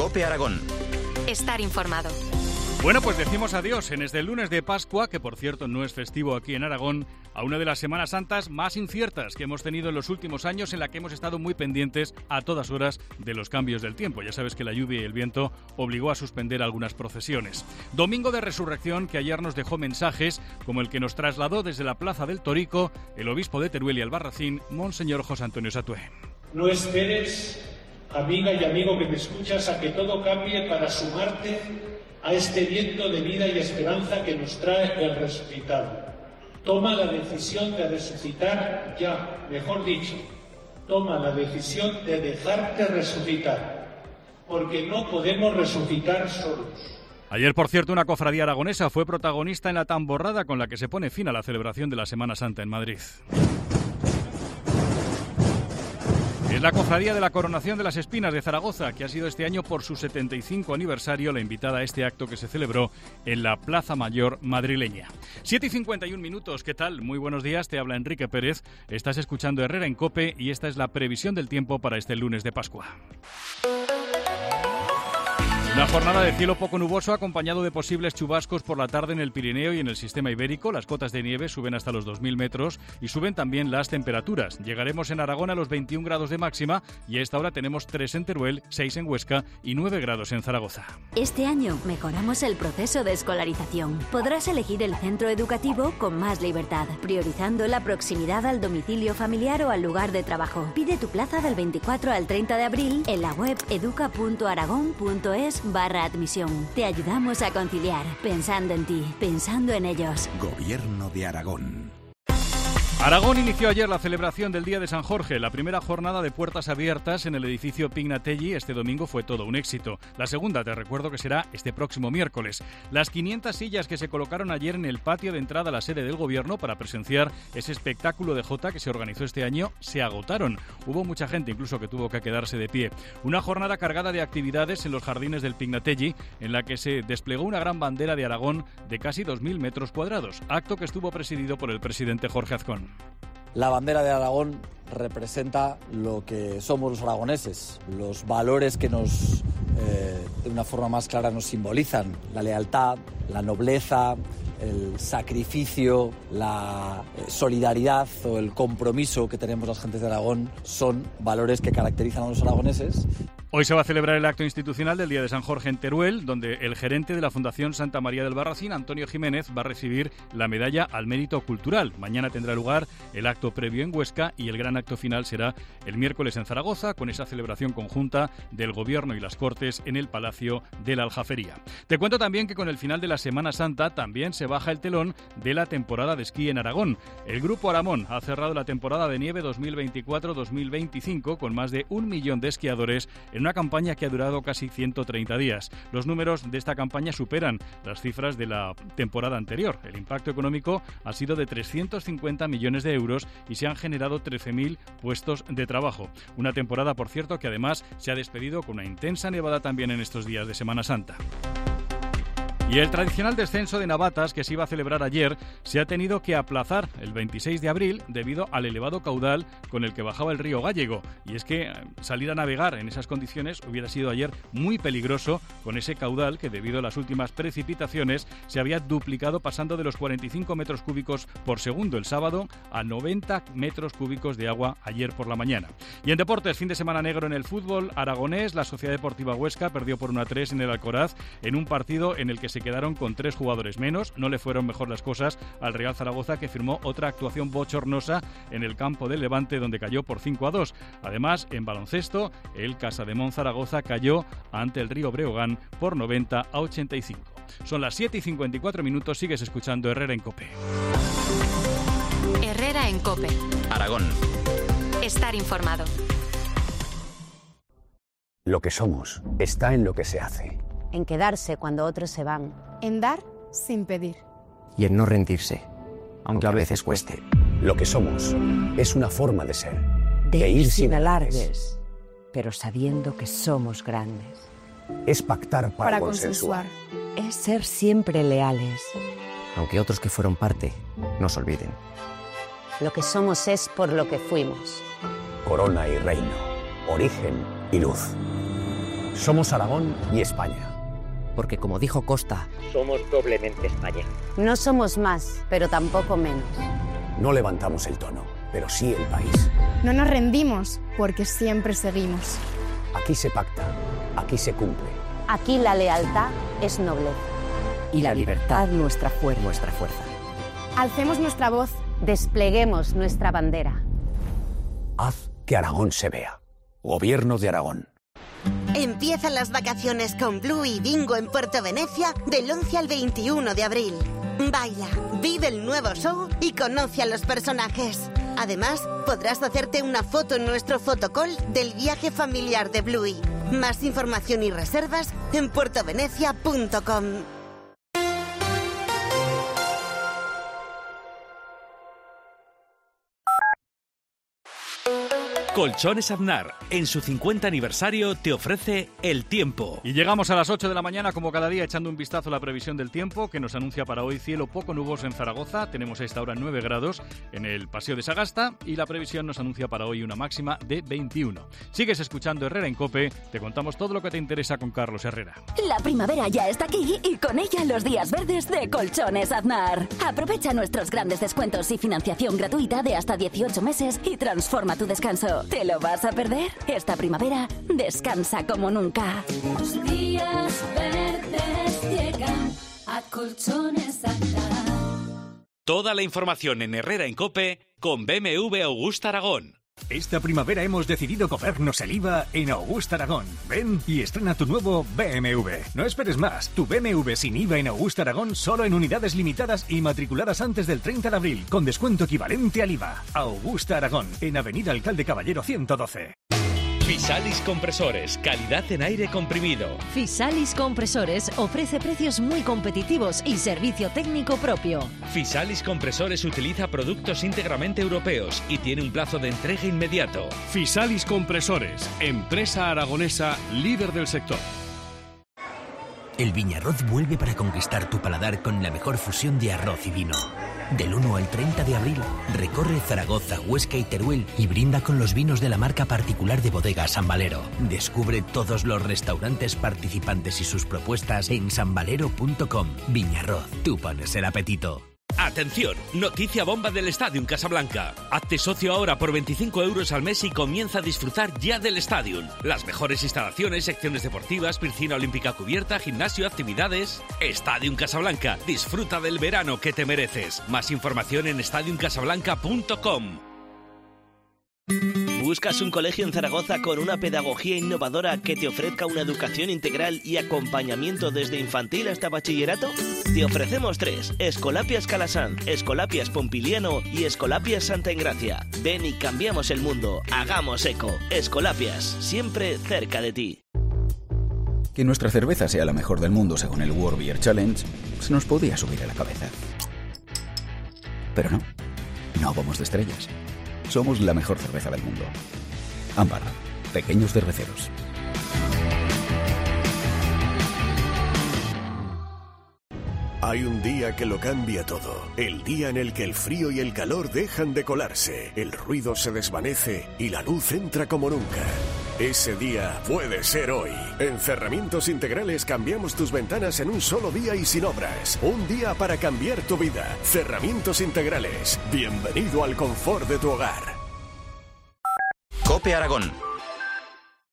COPE Aragón. Estar informado. Bueno, pues decimos adiós en este lunes de Pascua, que por cierto no es festivo aquí en Aragón, a una de las Semanas Santas más inciertas que hemos tenido en los últimos años, en la que hemos estado muy pendientes a todas horas de los cambios del tiempo. Ya sabes que la lluvia y el viento obligó a suspender algunas procesiones. Domingo de Resurrección, que ayer nos dejó mensajes como el que nos trasladó desde la Plaza del Torico el obispo de Teruel y Albarracín, Monseñor José Antonio Satué. No esperes, amiga y amigo que me escuchas, a que todo cambie para sumarte a este viento de vida y esperanza que nos trae el resucitado. Toma la decisión de resucitar ya, mejor dicho, toma la decisión de dejarte resucitar, porque no podemos resucitar solos. Ayer, por cierto, una cofradía aragonesa fue protagonista en la tamborrada con la que se pone fin a la celebración de la Semana Santa en Madrid. Es la cofradía de la Coronación de las Espinas de Zaragoza, que ha sido este año por su 75 aniversario la invitada a este acto que se celebró en la Plaza Mayor madrileña. 7:51, ¿qué tal? Muy buenos días, te habla Enrique Pérez, estás escuchando Herrera en COPE y esta es la previsión del tiempo para este lunes de Pascua. Una jornada de cielo poco nuboso acompañado de posibles chubascos por la tarde en el Pirineo y en el sistema ibérico. Las cotas de nieve suben hasta los 2.000 metros y suben también las temperaturas. Llegaremos en Aragón a los 21 grados de máxima y a esta hora tenemos 3 en Teruel, 6 en Huesca y 9 grados en Zaragoza. Este año mejoramos el proceso de escolarización. Podrás elegir el centro educativo con más libertad, priorizando la proximidad al domicilio familiar o al lugar de trabajo. Pide tu plaza del 24 al 30 de abril en la web educa.aragón.es/admisión. Te ayudamos a conciliar, pensando en ti, pensando en ellos. Gobierno de Aragón. Aragón inició ayer la celebración del Día de San Jorge. La primera jornada de puertas abiertas en el edificio Pignatelli este domingo fue todo un éxito. La segunda, te recuerdo que será este próximo miércoles. Las 500 sillas que se colocaron ayer en el patio de entrada a la sede del Gobierno para presenciar ese espectáculo de jota que se organizó este año se agotaron. Hubo mucha gente incluso que tuvo que quedarse de pie. Una jornada cargada de actividades en los jardines del Pignatelli, en la que se desplegó una gran bandera de Aragón de casi 2.000 metros cuadrados, acto que estuvo presidido por el presidente Jorge Azcón. La bandera de Aragón representa lo que somos los aragoneses, los valores que nos, de una forma más clara, nos simbolizan: la lealtad, la nobleza, el sacrificio, la solidaridad o el compromiso que tenemos las gentes de Aragón son valores que caracterizan a los aragoneses. Hoy se va a celebrar el acto institucional del Día de San Jorge en Teruel, donde el gerente de la Fundación Santa María del Barracín, Antonio Jiménez, va a recibir la medalla al mérito cultural. Mañana tendrá lugar el acto previo en Huesca y el gran acto final será el miércoles en Zaragoza, con esa celebración conjunta del Gobierno y las Cortes en el Palacio de la Aljafería. Te cuento también que con el final de la Semana Santa también se baja el telón de la temporada de esquí en Aragón. El Grupo Aramón ha cerrado la temporada de nieve 2024-2025 con más de 1 millón de esquiadores en una campaña que ha durado casi 130 días. Los números de esta campaña superan las cifras de la temporada anterior. El impacto económico ha sido de 350 millones de euros y se han generado 13.000 puestos de trabajo. Una temporada, por cierto, que además se ha despedido con una intensa nevada también en estos días de Semana Santa. Y el tradicional descenso de Navatas, que se iba a celebrar ayer, se ha tenido que aplazar el 26 de abril debido al elevado caudal con el que bajaba el río Gállego. Y es que salir a navegar en esas condiciones hubiera sido ayer muy peligroso, con ese caudal que, debido a las últimas precipitaciones, se había duplicado, pasando de los 45 metros cúbicos por segundo el sábado a 90 metros cúbicos de agua ayer por la mañana. Y en deportes, fin de semana negro en el fútbol aragonés. La Sociedad Deportiva Huesca perdió por 1-3 en el Alcoraz en un partido en el que se quedaron con 3 jugadores menos. No le fueron mejor las cosas al Real Zaragoza, que firmó otra actuación bochornosa en el campo del Levante, donde cayó por 5-2. Además, en baloncesto, el Casademón Zaragoza cayó ante el Río Breogán por 90-85. Son las 7:54, sigues escuchando Herrera en COPE. Herrera en COPE. Aragón. Estar informado. Lo que somos está en lo que se hace. En quedarse cuando otros se van. En dar sin pedir. Y en no rendirse, aunque a veces cueste. Lo que somos es una forma de ser. De ir sin alardes, pero sabiendo que somos grandes. Es pactar para consensuar. Es ser siempre leales. Aunque otros que fueron parte nos olviden. Lo que somos es por lo que fuimos. Corona y reino, origen y luz. Somos Aragón y España. Porque como dijo Costa, somos doblemente España. No somos más, pero tampoco menos. No levantamos el tono, pero sí el país. No nos rendimos, porque siempre seguimos. Aquí se pacta, aquí se cumple. Aquí la lealtad es nobleza. y la libertad nuestra fuerza. Alcemos nuestra voz, despleguemos nuestra bandera. Haz que Aragón se vea. Gobierno de Aragón. Empiezan las vacaciones con Blue y Bingo en Puerto Venecia del 11 al 21 de abril. Baila, vive el nuevo show y conoce a los personajes. Además, podrás hacerte una foto en nuestro fotocall del viaje familiar de Bluey. Más información y reservas en puertovenecia.com. Colchones Aznar, en su 50 aniversario, te ofrece el tiempo. Y llegamos a las 8 de la mañana, como cada día, echando un vistazo a la previsión del tiempo, que nos anuncia para hoy cielo poco nuboso en Zaragoza. Tenemos a esta hora 9 grados en el Paseo de Sagasta y la previsión nos anuncia para hoy una máxima de 21. Sigues escuchando Herrera en COPE, te contamos todo lo que te interesa con Carlos Herrera. La primavera ya está aquí y con ella los días verdes de Colchones Aznar. Aprovecha nuestros grandes descuentos y financiación gratuita de hasta 18 meses y transforma tu descanso. ¿Te lo vas a perder? Esta primavera, descansa como nunca. Los días verdes llegan a Colchones Aznar. Toda la información en Herrera en COPE con BMW Augusta Aragón. Esta primavera hemos decidido comernos el IVA en Augusta Aragón. Ven y estrena tu nuevo BMW. No esperes más. Tu BMW sin IVA en Augusta Aragón solo en unidades limitadas y matriculadas antes del 30 de abril, con descuento equivalente al IVA. Augusta Aragón, en Avenida Alcalde Caballero 112. Fisalis Compresores, calidad en aire comprimido. Fisalis Compresores ofrece precios muy competitivos y servicio técnico propio. Fisalis Compresores utiliza productos íntegramente europeos y tiene un plazo de entrega inmediato. Fisalis Compresores, empresa aragonesa líder del sector. El Viñarroz vuelve para conquistar tu paladar con la mejor fusión de arroz y vino. Del 1 al 30 de abril, recorre Zaragoza, Huesca y Teruel y brinda con los vinos de la marca particular de Bodega San Valero. Descubre todos los restaurantes participantes y sus propuestas en sanvalero.com. Viñarroz, tú pones el apetito. Atención, noticia bomba del Stadium Casablanca. Hazte socio ahora por 25 euros al mes y comienza a disfrutar ya del Stadium. Las mejores instalaciones, secciones deportivas, piscina olímpica cubierta, gimnasio, actividades. Stadium Casablanca, disfruta del verano que te mereces. Más información en stadiumcasablanca.com. ¿Buscas un colegio en Zaragoza con una pedagogía innovadora que te ofrezca una educación integral y acompañamiento desde infantil hasta bachillerato? Te ofrecemos 3, Escolapias Calasanz, Escolapias Pompiliano y Escolapias Santa Engracia. Ven y cambiamos el mundo, hagamos eco. Escolapias, siempre cerca de ti. Que nuestra cerveza sea la mejor del mundo según el World Beer Challenge se nos podía subir a la cabeza. Pero no vamos de estrellas. Somos la mejor cerveza del mundo. Ámbar, pequeños cerveceros. Hay un día que lo cambia todo. El día en el que el frío y el calor dejan de colarse, el ruido se desvanece y la luz entra como nunca. Ese día puede ser hoy. En Cerramientos Integrales cambiamos tus ventanas en un solo día y sin obras. Un día para cambiar tu vida. Cerramientos Integrales. Bienvenido al confort de tu hogar. COPE Aragón.